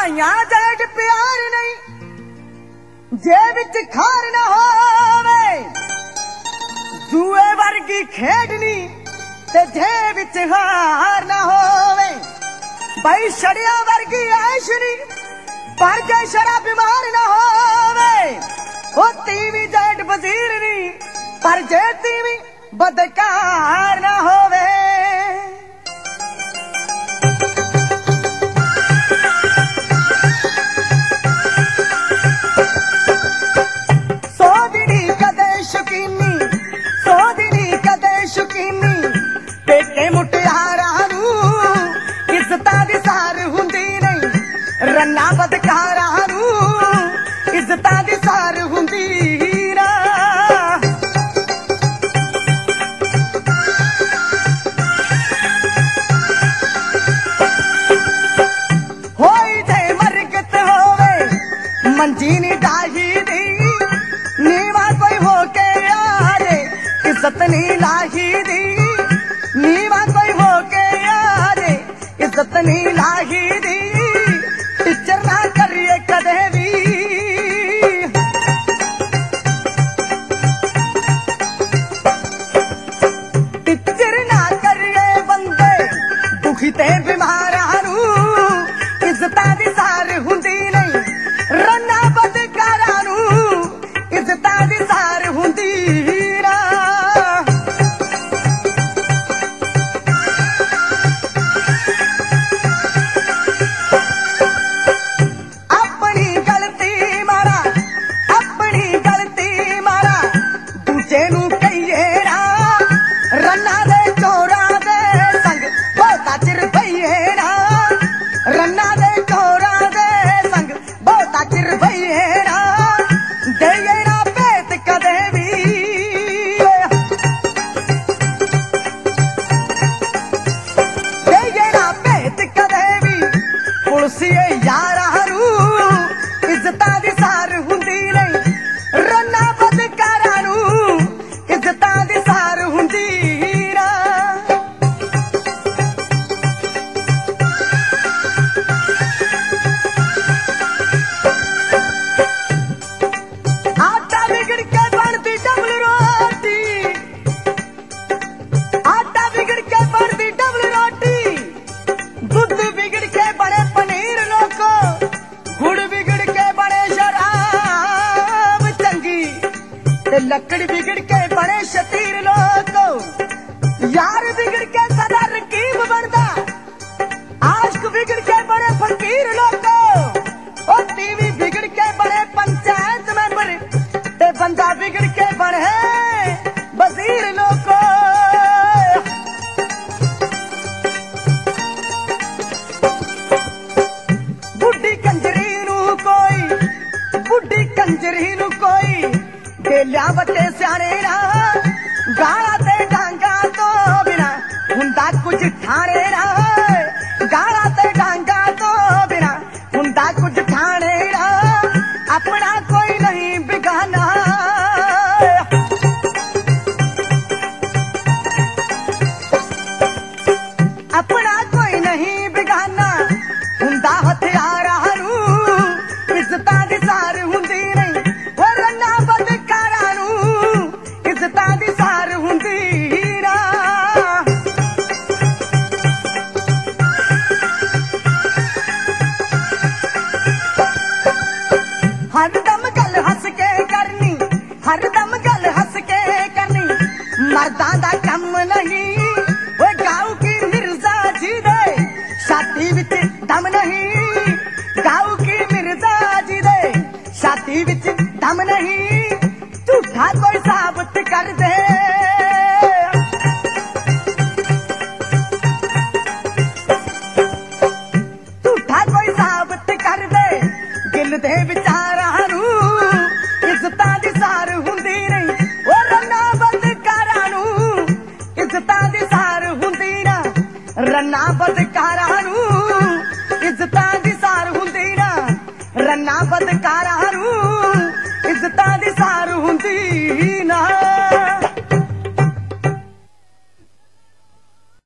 भाइयां जेठ प्यार नहीं जे विच खार ना होवे जुए वर्गी खेडनी ते जे विच हार ना होवे भाई छड़िया वर्गी ऐश नहीं पर जे शरा बीमार ना होवे ओ तीवी जेठ वजीर नहीं पर जे तीवी बदकार ना होवे पेटे मुटियारा नू इज्जतां दी सार हुंदी नहीं रन्ना बदकारा नू इज्जतां दी सार हुंदी ना होई जे मरगत होवे मंजी नी डाही दी नीवा कोई होके यारे इज्जत नी लाही दी नीवा कोई होके यारे इज्जत नहीं लाही दी टीचर ना करिए कदे भी टीचर ना करिए बंदे दुखी ते बीमार नू इज्जतां दी सार हुंदी नहीं रन्ना बदकारा नू इज्जतां दी सार हुंदी लकड़ बिगड़ के बड़े शतीर लोग यार बिगड़ के सदा रकीब बनदा आशिक बिगड़ के बड़े फकीर लोग और टीवी बिगड़ के बड़े पंचायत मेंबर ते बंदा बिगड़ के बड़े वजीर लोग बुढ़ी कंजरी नू कोई डेलिया बटे स्याने ना गाला ते डांगा तो बिना हुंदा कुछ ठाणे ना गाला ते डांगा तो बिना हुंदा कुछ ठाणे ना अपना कोई नहीं बिगाना अपना कोई नहीं बिगाना हुंदा हथियारा नू इज्जतां दी सार हुंदी नहीं मर्दां दा कम नहीं वो गाँव की मिर्जा जी दे छाती विच दम नहीं गाँव की मिर्जा जी दे छाती विच दम नहीं झूठा कोई साबित कर दे झूठा कोई साबित कर दे दिल दे विचारा नू इज्जतां दी सार हुंदी नहीं ओ रन्ना बदकारा नू इज्जतां दी सार हुंदी ना रन्ना बद